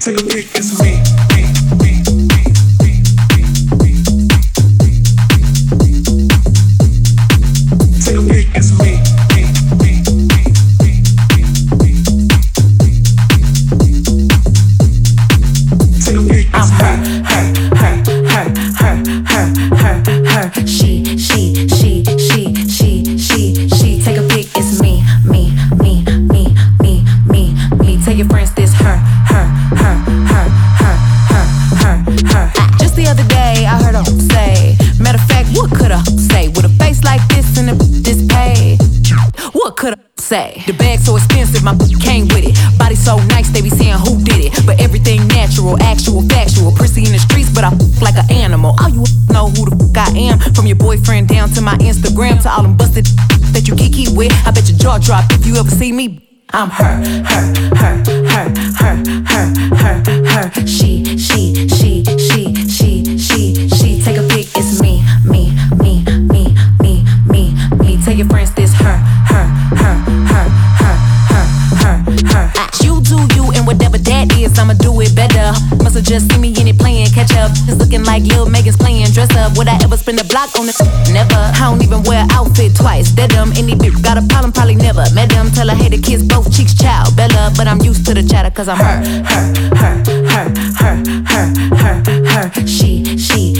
Take a pic, it's me, me, me, me, me, me, me, me. Take a pic, it's me, me, me, me, me, me, me. Take a pic, it's her. She. Take a pic, it's me. Tell your friends this her. Just the other day, I heard her say, matter of fact, what could I say? With a face like this and a this paid, what could I say? The bag so expensive, my came with it. Body so nice, they be saying who did it. But everything natural, actual, factual. Prissy in the streets, but I like an animal. All you know who the I am. From your boyfriend down to my Instagram, to all them busted that you kiki with. I bet your jaw drop if you ever see me. I'm her. She. Take a pic, it's me. Tell your friends this her. You do you, and whatever that is, I'ma do it better. Must've just seen me in it playing catch up. It's looking like Lil Megan's playing dress up. Would I ever spin the block on it? Never. I don't even wear an outfit twice. Dead them. Any bitch got a problem, probably never met them. Tell her hey the kids both cheeks child Bella, but I'm used to the chatter cause I'm her. She.